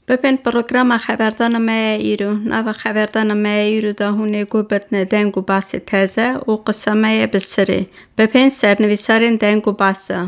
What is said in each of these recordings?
ببین پروگرام خبردان ایرو نو خبردان ایرو دا هونه گوبت دنگو باس تازه و قسمه بسری ببین سرنویسارین دنگو باسه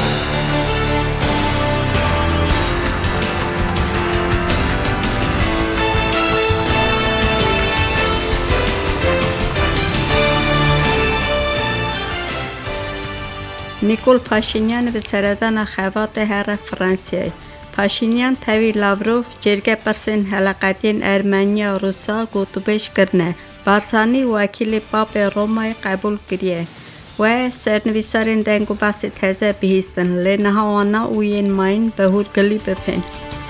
نیکول پاشینیان به سردان خوات هر فرانسیه پاشینیان تاوی لاوروف جرگه پرسین حلقاتین ارمنیا و روسا گوتوبش کرنه بارسانی وکیل پاپ رومای قبول کریه و سرنویسارین دنگو باس تازه بهیستن لنها وانا اوین ماین بهور گلی بپن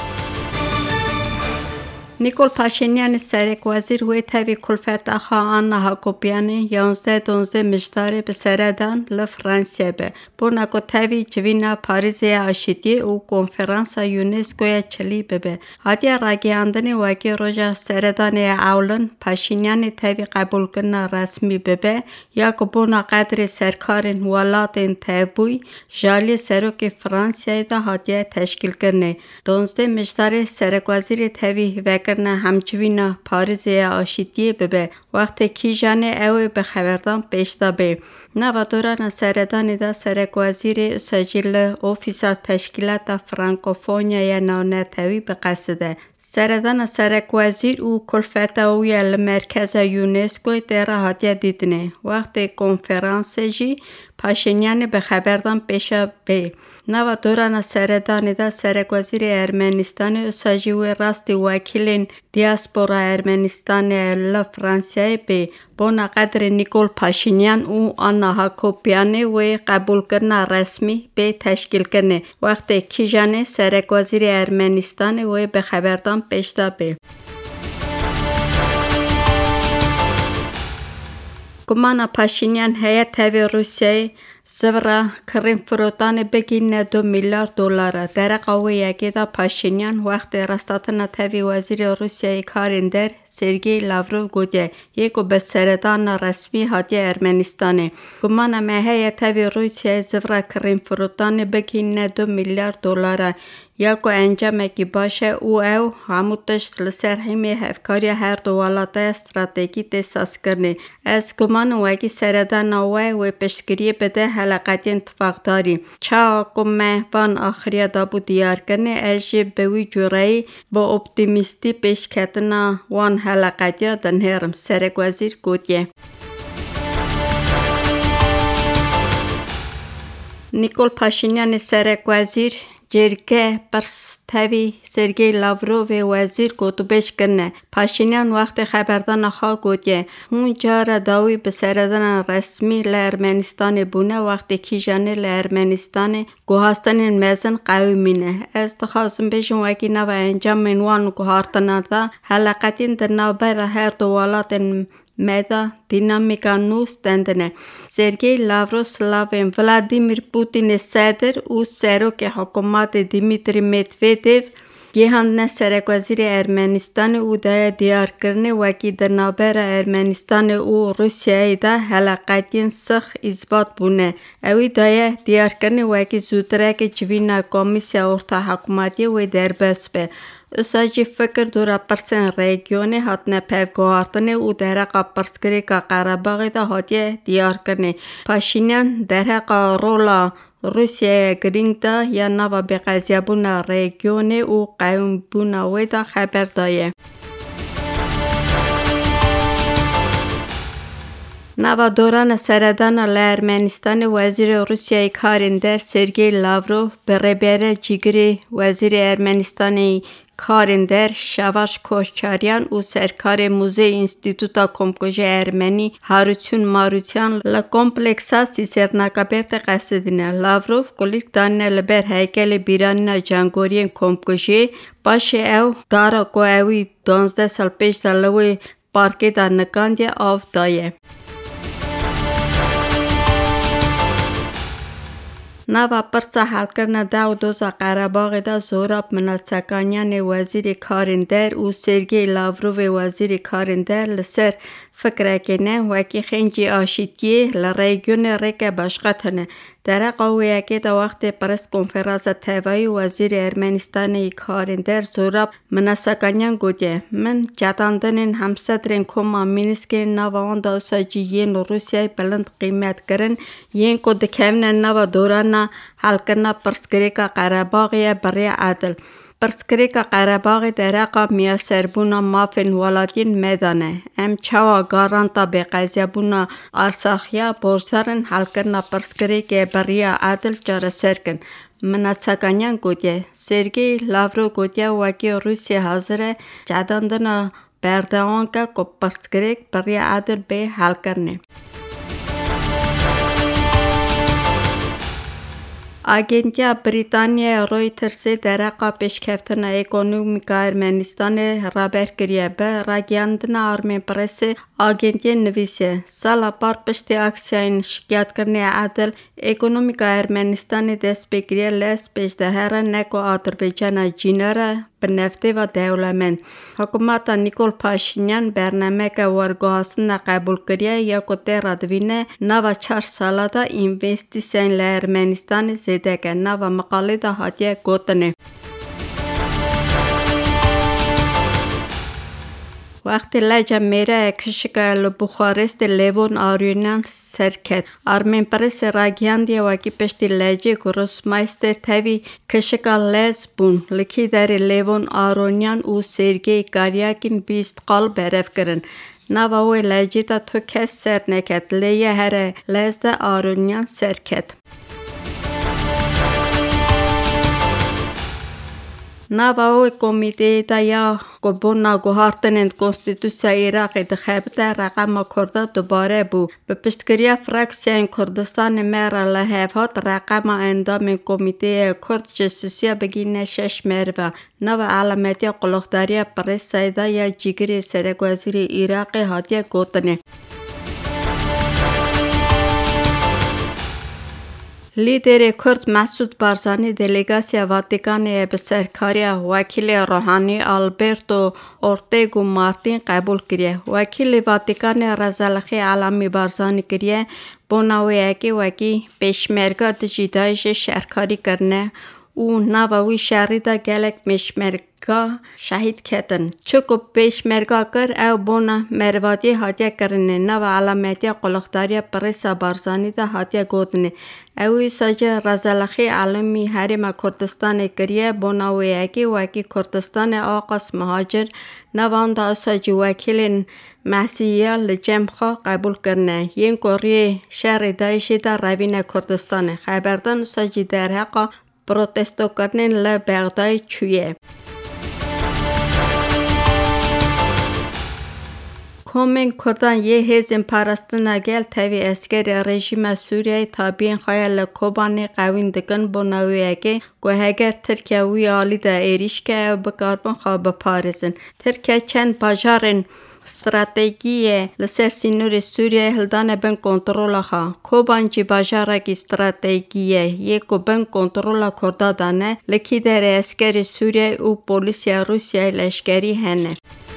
نیکول پاشینیان سرک وزیر وی تاوی کلفت آخا آنا هاکوپیانی 11-12 مجداره به سردان لفرانسیه به بوناکو تاوی جوینا پاریزی آشیدی و کنفرانس یونسکوی چلی به هادیا راگی اندنی واقعی روژا سردان اولن پاشینیان تاوی قبول کنه رسمی به یا که بونا قدر سرکارین ولاتین تابوی جالی سروک فرانسیه دا هادیا تشکیل کنه 12 مجداره سرک وزیر تاوی کرنه همچوینا پاریزی آشیدی به وقتی کی جانه اوی به خبردان پیشتا به نو دوران سردانی دا سرک وزیر سجل اوفیسا تشکیلات فرانکوفونیا یا نونتوی به قصده سردان سرک وزیر او کلفت اوی المرکز یونسکوی در هاتیا دیدنه وقتی کنفرانس جی پاشینیان به خبردان پیشا به نو دوران سردانی دا سرک وزیر ارمنستان ساجیوی راستی وکیلین دیاسپورا ارمنستان لفرانسیه به بونا قدر نیکول پاشینیان او آنا هاکوپیانی و قبول کرنا رسمی به تشکیل کنه وقتی کیجانه سرک وزیر ارمنستان و به خبردان پیشتا به گمان پاشینیان هیئت تاوی روسیه سورا کریم فروتان بگین $2 میلیارد در قوی یکی دا پاشینیان وقت رستاتنا تاوی وزیر روسیه کارندر سرگی لاوروف گوده یکو به سردان رسمی هاتی ارمنستانه گمان مهیه تاوی روسیه سورا کریم فروتان بگین $2 میلیارد یا که انجام اکی باشه او هموتش لسر همه هفکاری هر دو ولات استراتژی تساس کرنه از گمان وکی سردان و پشتگیری بده حلقات اتفاق داری چا کمه وان آخری دابو دیار کرنه از بوی جورایی با اپتیمیستی پیش کتنا وان حلقات دنهرم سرک وزیر گویه نیکول پاشینیان سرک وزیر جرگه پرستوی سرگی لاوروف وزیر گوتوبش کنه پاشینیان وقت خبردان خواه گویه اون جار داوی به سردان رسمی لارمنستان بونه وقتی کی جانه لارمنستان گوهاستان مزن قوی مینه از تخواستم بشون وکی نو انجام منوان گوهارتنا دا حلقاتین در نو بر هر دو ولاتن مدا دینامیکا نوستندنه سرگی لاوروسلاوین ولادیمیر پوتین صدر او سروک حکومت دیمیتری مدودیو گیهاندن سرک وزیر ارمنستان او دای دیار کرنه وکی در نابر ارمنستان او روسیه دا حلقاتین سخ اثبات بونه اوی دای دیار کرنه وکی زودره که جوینا کمیسیا ارتا حکومتی و در بس به اساجی فکر دورا پرسن ریگیونه هاتنه پیوگوارتنه او در حقا پرسکری که قرباغی دا هاتیه دیار کرنه پاشینیان در حقا رولا روسیه گرینگ دا یا نوا به قضیه بونا ریگیونه او قیوم بونا وی دا خبر دایه نوا دوران سردان لارمنستان وزیر روسیه کارندر سرگی لاوروف به ربیر جیگری وزیر ارمنستانی کارندر شواش کوچاریان او سرکار موزه انستیتوتا کمکوژه ارمنی هاروچون ماروچیان لکمپلکساسی سرناکابرت قصدینه لاوروف کلیک دانه لبر هیکل بیرانینا جانگورین کمکوژه باشه او دارا کو اوی 12 سال پیش دلوی پارکی دا نکاندی آف دایه نوا پرسا حل کرنا داو دوزا قرباغ دا زوراب مناتسکانیان وزیر کارندر او سرگی لاوروف وزیر کارندر لسر فکرکنه وکی خنجی آشیتی لرگیون رک باشقتنه در قویه که در وقت پرس کنفرانس تیوی وزیر ارمنستان کارندر زوراب مناسکانیان گوده من جاتاندنین همسدرین کما مینسکین نوان داساجی ین روسیای بلند قیمت کرن ین کد کمن نو دورانا حل کرنا پرسکریکا قرباغی برای عدل پرسکریکا قرباغی درقا میاسر بونا مافن ولادین میدانه ام چوا گارانتا به قضیه بونا ارساخیا بورسارن حل کرنا پرسکریک برای عدل جار سرکن مناسکانیان گوده سرگی لاورو گوده وکی روسیه حاضره جداندن بردوان که پرسکریک برای عدل به حل کرنه آگنجیا بریتانیا رویترز درقا پیشکفتن اکونومیکا ارمنستان رابر کریه به راگیاندن آرمین پرس آگنجیا نویسه سالا بار پشت اکسیاین شکایت کرنه عدل اکونومیکا ارمنستان دست بگیریه لس پیشده هر نکو آذربایجان جینره به نفته و دولمن حکومت نیکول پاشینیان برنامه که ورگوهاستن قبول کریه یا کتی رادوینه 94 ساله دا اینوستیسین لارمنستان زیده که نو مقاله دا حادیه گوتنه وقتی لجه میره کشکل بخارست لیوان آریونان سرکت آرمین پرس راگیاندی وکی پشتی لجه گروس مایستر تاوی کشکل لیز بون لکی در لیوان آرونیان او سرگی کاریاکین 20 قال برف کرن نواوی لجه تا تو کس سر نکت لیه هر لیز دا آرونیان سرکت نواوی کمیته دا یا گبونا گوهارتنند کنستیتوسیا عراقی دخبته رقم کرده دوباره بو به پشتگیری فراکسیون کردستان مر لحفات رقم اندام کمیته کرد جسوسیا بگینه 6 مرو نو علامتی قلقداری پرس سایده یا جیگری سرک وزیر عراقی هاتیه گوتنه لیدر کرد مسعود بارزانی دلیگاسیا واتیکان به سرکاری وکیل روحانی آلبرتو اورتگو مارتین قبول کریه وکیل واتیکان رزالخی علامی بارزانی کریه بوناوی اکی وکی پیشمرگا جدایش شرکاری کرنه او نواوی شهری دا گلک پیشمرگا شهید کتن چکو پیشمرگا کر او بونا مروادی هاتیه کرنه نو علامتی قلقداری پرسا بارزانی دا هاتیه گودنه اوی ساجه رزالخی عالمی حرم کردستان کریه بوناوی اکی وکی کردستان آقاس مهاجر نوان دا ساجه وکیل مسیحیه لجمخا قبول کرنه ین کوری شهر دایشی دا روین کردستان خبردان ساجه در حقا پروتستو کرنن لبغدای چویه کومن کردان یه هزم پرستن گل تاوی اسکر رژیم سوریه تابین خیال کوبانی قوین دکن بناویه که گوهگر ترکیه وی آلی دا ایریش که بکاربن خواب پارزن ترکیه چند باجارن استراتژی لسر سینور سوریه هلدان بن کنترل خوا کوبانجی باجارک استراتژی یک بن کنترل کرده دانه لکی در اسکر سوریه او پلیس روسیه لشکری هنه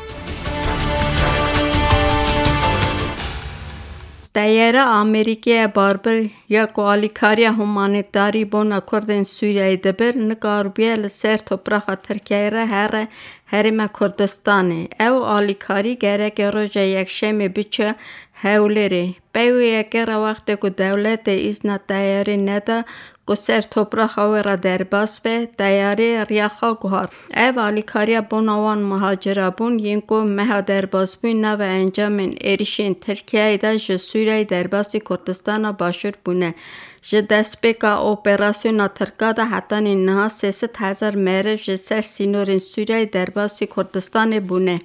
تیاره آمریکای باربر یا کوالیکاری همانیتاری بونا کردن سوریه دبر نکاربیه لسر توپراخ ترکیه را هرم کردستانه او آلیکاری گره که روژه یک شم بچه هولره بیوی اگر وقت که دولت ایزنا تیاری نده که سر توپراخ را در باز به تیاری ریاخا گوهار او آلیکاری بونوان مهاجره بون ینکو مها در باز بین نو انجام ایریشین ترکیه دا جسوری در باز کردستان باشور بونه جه دست بکا اپراسیون ترکا دا حتی نها 300,000 مره جه سر سینورین سوریه در باز کردستان بونه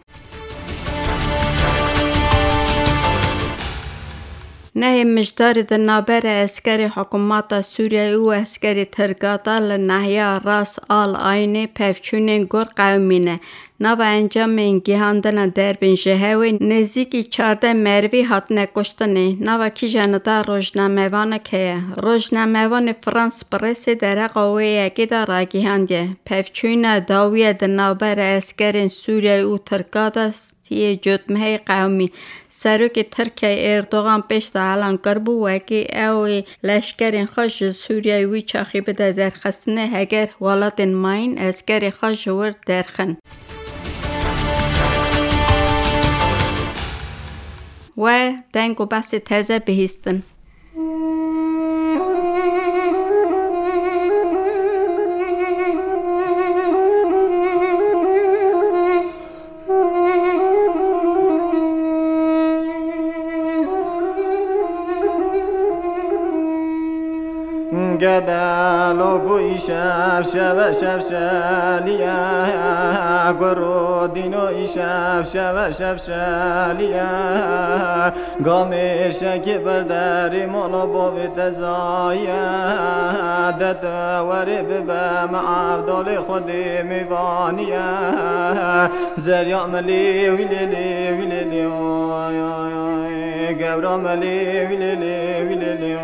نه مجدار د نابر اسکر حکومت سوریه او اسکر ترگاتا لنهیا راس آل آینه پفچونه گور قومینه نو انجام گیهاندن در بین جهوی نزدیکی 14 مروی هاتنه کشتنه نو کی جندا روزنامه‌وان که روزنامه‌وان فرانس پرس در قوی یکی دا را گیهانده پفچوین داویه دنابر اسکرین سوریه و ترکاده تی جتمه قومی سروک ترکیه اردوغان پیشتا الان کربو وکی اوی لشکرین خوش سوریه وی چاخی بده درخستنه هگر ولاتن ماین اسکری خوش ورد درخن و دنگو بس تازه بهیستن گدالو گوی شب شب شب شالیا گرو دینو شب شب شب شالیا گامیش که برداری مولو بویت زایا دت وری ببم عبدال خودی میوانیا زریا ملی ویلی ویلی گورا ملی ویلی ویلی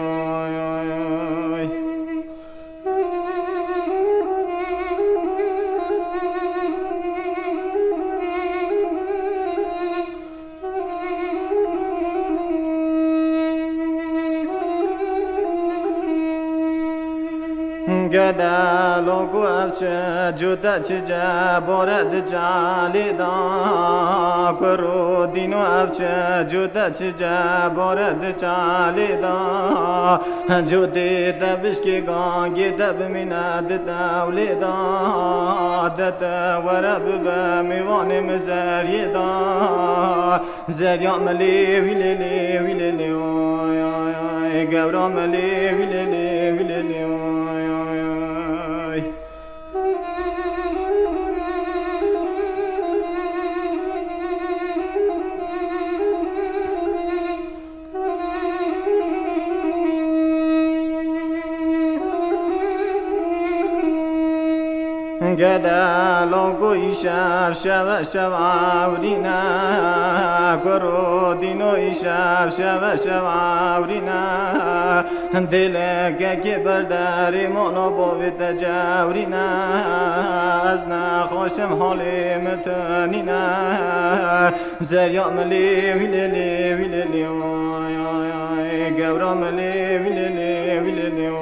گدالو گوابچ جودا چجا بورد جالی دا کرو دینو ابچ جودا چجا بورد جالی دا جودی دبش کی گانگی دب میند دولی دا دت ورب بمیوان مزری دا زریا ملی ویلی ویلی گورا ملی ویلی ویلی گدالو گوی شب شب شب عورینا کرو دینو شب شب شب عورینا دل که برداری مولو بویت جورینا از نخوشم حالی متنینا زریا ملی ویلی ویلی گورا ملی ویلی ویلی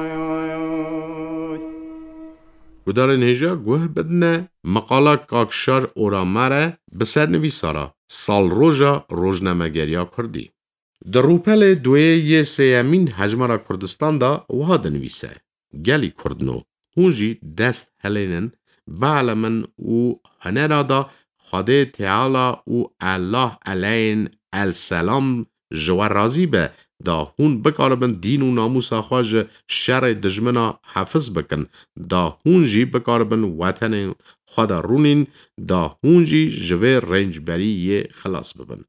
گدار نهجا گوه بدنه مقاله کاکشار اورامره بسر نویسارا سال روژا روزنامه‌گریا کردی. در روپل دوی یه سیمین حجمارا کردستان دا وها دنویسه. گلی کردنو هونجی دست هلینن بعلمن و هنرا دا خاده تعالی و الله علین السلام جوار رازی به دا هون بکاربن دین و ناموس خواج شر دجمنا حفظ بکن دا هون جی بکاربن وطن خدا رونین دا هون جی جوه رنج بری خلاص ببن.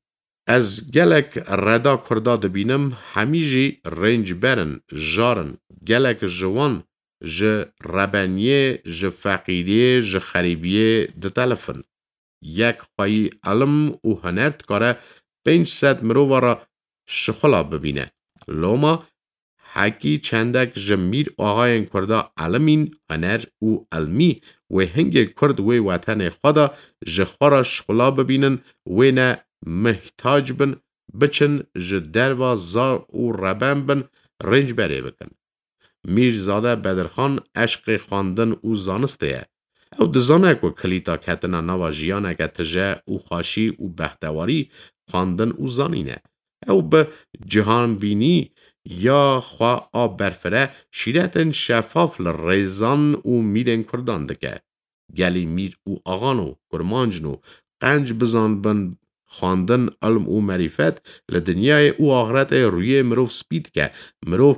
از گلک ردا کردا دبینم همی جی رنج برن جارن گلک جوان ج ربانیه ج فقیریه ج خریبیه ده تلفن. یک خواهی علم و هنرد کاره 500 مروارا شخلا ببینه. لوما حکی چندک جمیر آقاین کرده علمین هنر و علمی و هنگ کرد و وطن خدا جخورا شخلا ببینن و نه محتاج بن بچن جدر و زار و ربن بن رنج بره بکن. میرزاده بدرخان عشق خواندن و زانسته او دزانه که کلیتا کتنا نوا جیانه که تجه و خاشی و بختواری خواندن و زانینه. او به جهان بینی یا خواه آب برفره شیرتن شفاف لرزان و میرن کردان دکه. گلی میر و آغانو کرمانجنو قنج بزان بن خواندن علم و معرفت لدنیای او آخرت روی مروف سپید که مروف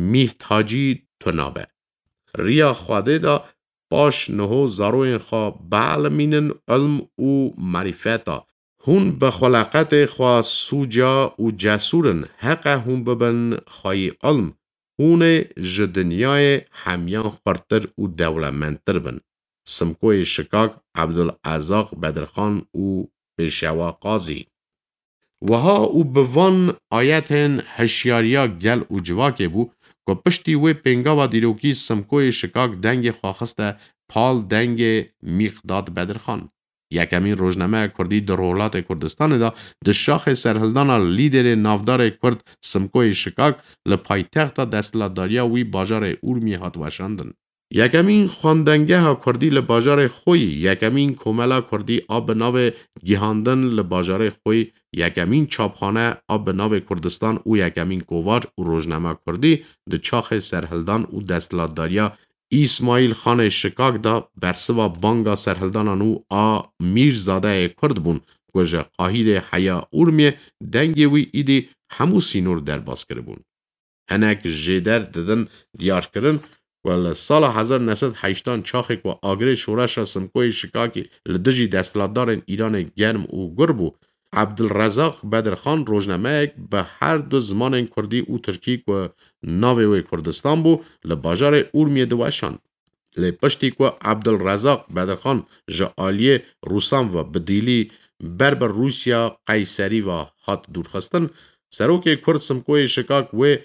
محتاجی تنابه. ریا خواده دا باش نهو زاروین خواه بعلمینن علم و معرفتا هون به خلقت خواه سوجا و جسورن حق هون ببن خواهی علم هون جدنیای همیان خورتر و دولمندتر بن. سمکوی شکاک عبدالعزاق بدرخان و پیشوا قاضی. وها او بوان آیتن هشیاریا گل و جواکه بو که پشتی وی پنگا و دیروکی سمکوی شکاک دنگ خواخسته پال دنگ میقداد بدرخان. یکمین روزنامه کردی در ولایت کردستان دا د شاخ سرهلدان لیدر نافدار کرد سمکوی شکاک لپایتخت دستلاتداریا وی باجار اورمی هات وشاندن. یکمین خواندنگه ها کردی لباجار خوی، یکمین کوملا کردی آب ناو گیهاندن لباجار خوی، یکمین چاپخانه آب ناو کردستان و یکمین کووار و روزنامه کردی د چاخ سرهلدان و دستلاتداریا اسماعیل خان شکاک دا برسوا بانگا سرهلدانانو میرزاده کرد بون گوژه قاهیر حیا اورمی دنگی وی ایدی همو سینور در باز کرد بون. هنک جیدر ددن دیار کرن و سال 1980 چاخک و آگره شورش سمکوی شکاکی لدجی دستلاتدارن ایران گرم و گربو عبدالرزاق بدرخان روزنامه به هر دو زمان کردی و ترکی و ناوی کردستان بو لباجار اورمی دوشان. لپشتی که عبدالرزاق بدرخان جعالی روسان و بدیلی بربر روسیا قیصری و خط دورخستن سروک کرد سمکوی شکاک و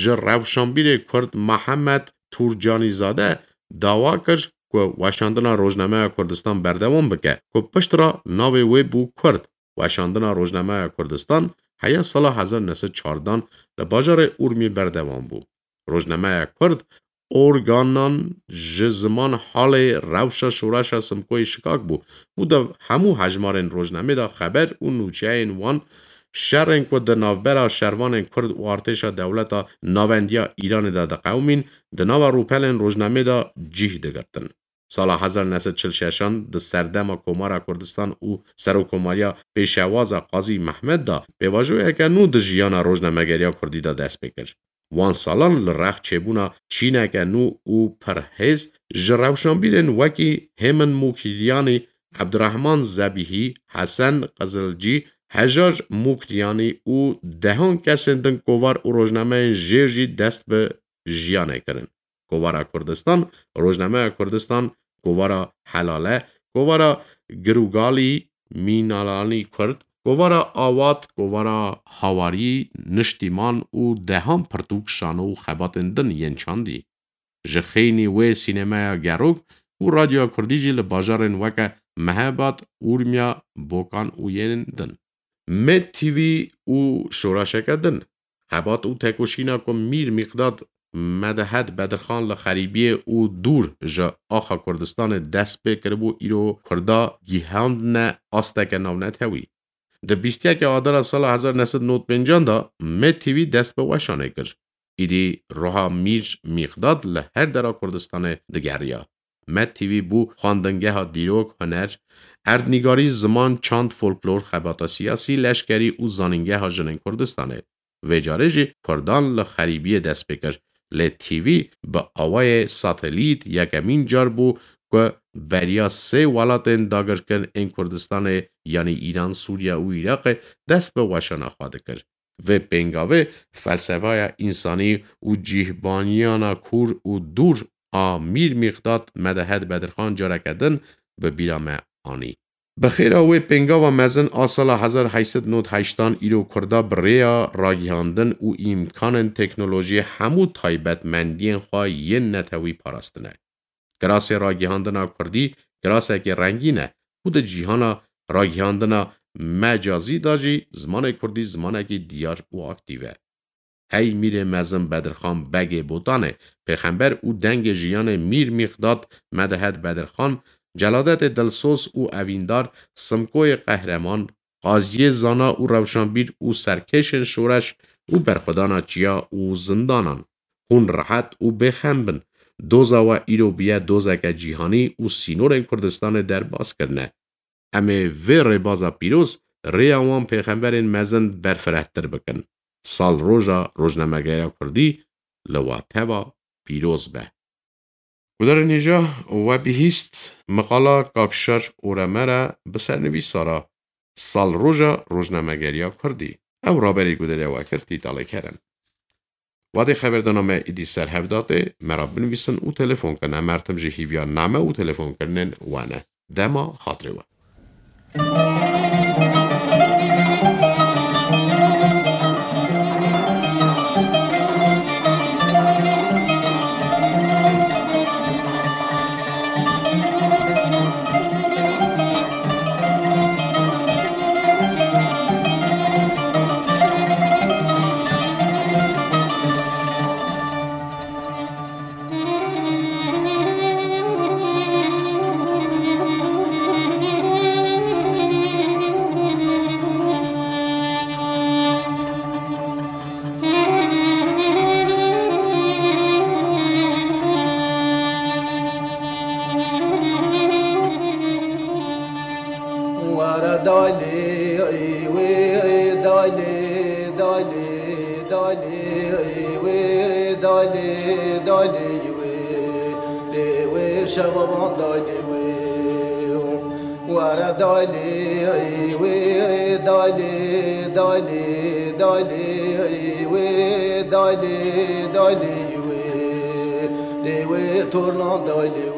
روشنبیر کرد محمد تورجانی زاده دعوا کرد که وشاندن روزنامه کردستان بردوام بکه که پشت را ناوی وی بو کرد. وشاندن روزنامه کردستان هیا سال 1914 لباجار اورمی بردوام بو. روزنامه کرد ارگانان جزمان حال روشا شورش سمکوی شکاک بو. او دا همو حجمارن روزنامه دا خبر و نوچه این وان شرن که دا نافبرا شروان کرد و ارتش دولتا ناوندیا ایران دا قومین دا ناو روپلن روزنامه دا جیه دگرتن. سال 1946 د سردما کومارا کردستان او سرو کوماریا پیشواز قاضی محمد دا به واجوه که نو د جیانا روزنامه‌گریا کردی دا دست بکر. وان سالان لرخ چبونا چینه که نو او پرهز جراوشان وکی همن موکیلیانی عبدالرحمن زبیهی حسن قزلجی حجاج موکلیانی او دهان کسندن کوار و روزنامه جیرجی دست به جیانه کرن. کوارا کردستان، روزنامه کردستان، کوارا حلاله، کوارا گروگالی مینالانی کرد، کوارا آوات، کوارا حواری، نشتیمان و دهان پرتوک شانو خباتندن ینچاندی. جخینی و سینما گروگ و رادیو کردیجی لباجارن وکه مهبات اورمیا بوکان و یندن. مد تیوی و شوراشکدن. خبات و تکوشینا که میر مقداد مدهد بدرخان لخریبیه او دور جا آخا کردستان دست بکر بو ایرو کردا گیهاند نه آستک نونت هوی. ده 21 آدار سال 1995 دا مد تیوی دست به وشانه کر. ایدی روحا میر مقداد لهر درا کردستان دگریا. مد تیوی بو خواندنگه ها دیروک هنر، اردنگاری زمان چاند فولکلور خباتا سیاسی لشکری او زاننگه ها جنین کردستانه. وجارجی کردان لخریبیه دست بکر. لی تیوی با آوای ساتلیت یکمین جار بو که بریا 3 ولاتن داگر کن این کردستان یعنی ایران، سوریا و عراق دست به وشانه خواده کرد. و پنگاوه فلسفه انسانی و جیهبانیانا کور و دور میر مقداد مدهد بدرخان جاره کدن به بیرام آنی. بخیر اوی پنگا و مزن آسال 1898 ایرو کرده بریا راگیاندن و امکان تکنولوژی همو تایبت مندین خواه یه نتوی پاراستنه. گراس راگیاندن کردی گراسه که رنگینه بود جیهانا راگیاندن مجازی داجی زمان کردی زمانه که دیار و اکتیوه. هی میر مزن بدرخان بگه بودانه پیغمبر او دنگ جیان میر مقداد مدهد بدرخان جلادت دلسوز او اویندار سمکوی قهرمان قاضی زانا او روشنبیر او سرکشن شورش او برخدانا چیا او زندانان خون راحت او بخمبن دوزا و ایرو بیه دوزک جیهانی او سینور کردستان در باز کرنه. امه وی ربازا پیروز ریاوان پیغمبر مزن برفرهتر بکن. سال روژا روزنامه‌گرا کردی لواتوا پیروز به. و در اینجا و بهیست مقاله کاکشر اورمره بسرنویس سارا سال روژا روزنامه‌گرا کردی. او رابری گودره و کردی داله کرن. وادی خبردنامه ایدی سر هفداته مرا بنویسن و تلفن کنه مرتم جه هیویا نامه و تلفن کنن وانه دما خاطره و شبابان دالی ورا دالی دالی دالی دالی دالی دالی تورنان دالی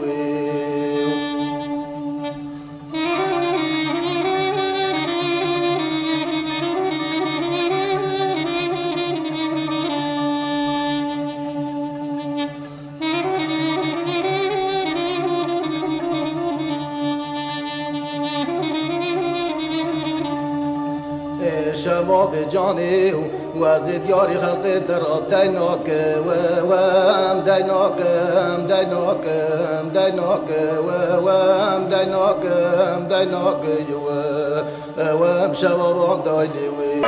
شباب جاني وزد ياري خلق درات ديناك وام ديناك ديناك ديناك وام ديناك ديناك وام شباب دايلي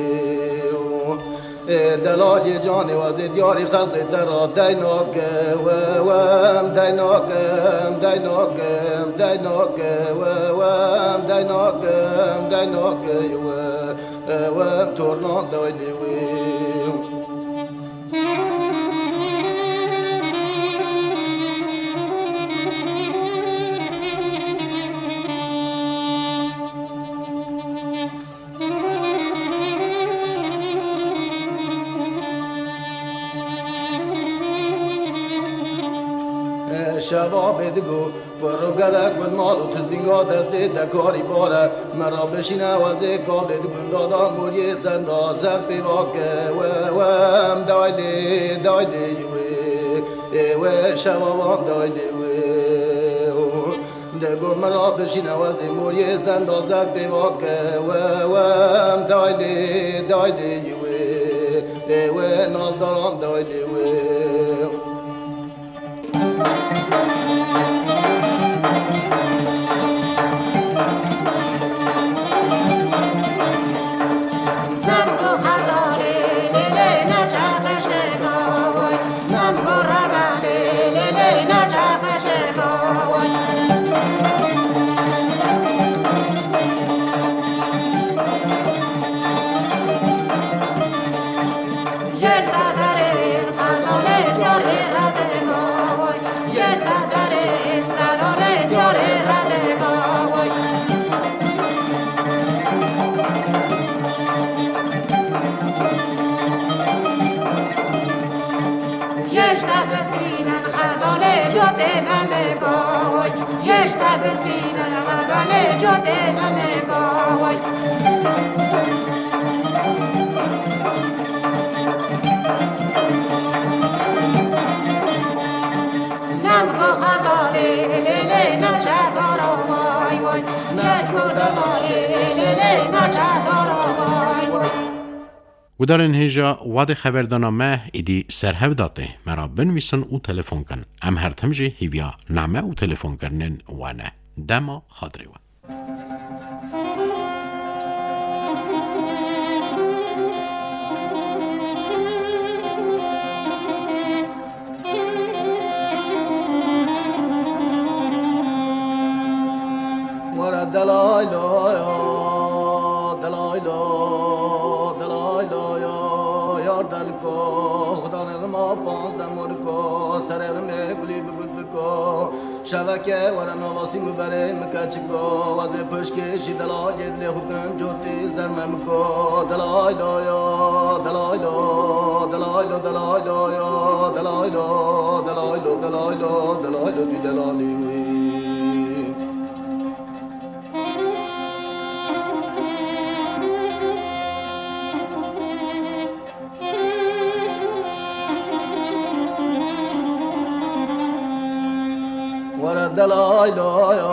دلال جاني وزد ياري خلق درات ديناك وام ديناك ديناك ديناك وام ديناك ديناك وام تورنان دايلي شباب دگو برو گله گل مال و تزبینگا دست دکاری باره مرا بشینه وزه کابل دگون دادا موری زندا سر پیواکه وام دایلی دایلی و شبابان دایلی دگو مرا بشینه وزه موری زندا سر پیواکه وام دایلی دایلی و نازداران دایلی و در این هجا واد خبردنامه ایدی سرهو داته مرا بنویسن و تلفن کن ام هر تمجه هیویا نامه و تلفن کرنن وانه دما خاطره و ورا دلایلا شبکه ورا نواسی مبره مکچکو وده پشکشی دلال یدلی حکم جوتی زرممکو دلایلا یا دلایلا دلایلا دلایلا یا دلایل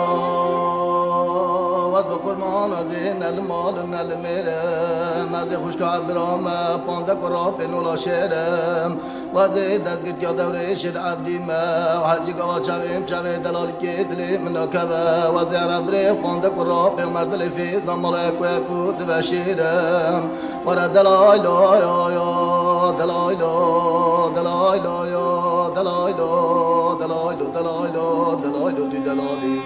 و قرمان از نل مال نل میرم از خوشک عبرام پانده قراب نولا شیرم و از دستگرد یا دوره شد عبدیم و حجی گوا چویم چوه دلالی که دلی من کبه و از عربره پانده قراب مردل فیض مال اکو اکو دو شیرم و را دلایل دلایل دلایل دلایل دلایل دلایل دلایل دی دلالی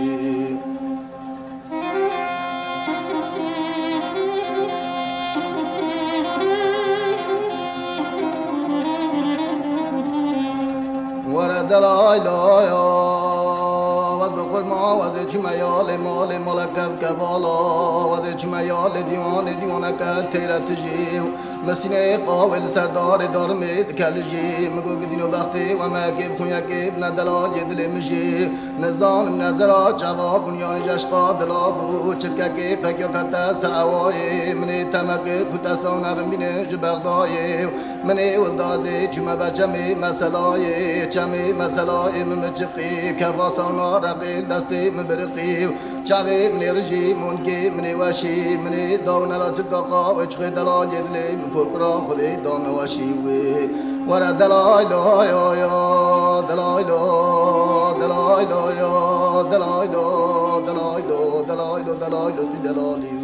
ورد دلایل ود قرما ود چمیال مال ملکب کبالا ود چمیال دیوان که تیرت جیو مسینه قاول سردار دارمید کلجی مگو گدینو بختی و مکیب خونیکیب ندلال یدلی مجی نزدانم نظرا جواب بنیان جشقا دلا بو چرککی پکیو کتا سرعوایی منی تمکر کتستان رمبینه جبغدایی منی ولدازی چمه برچمی مسلایی چمی مسلایی ممچقی کفاسانا رقیل دستی مبرقی چاوی منی رجی منکی منی وشی منی داو نلا چرکاقا و چخی دلال یدلی پکرا خودی دان وشیوی ورا دلایل دلایل دلایل دلایل دلایل دلایل دلایل دلالی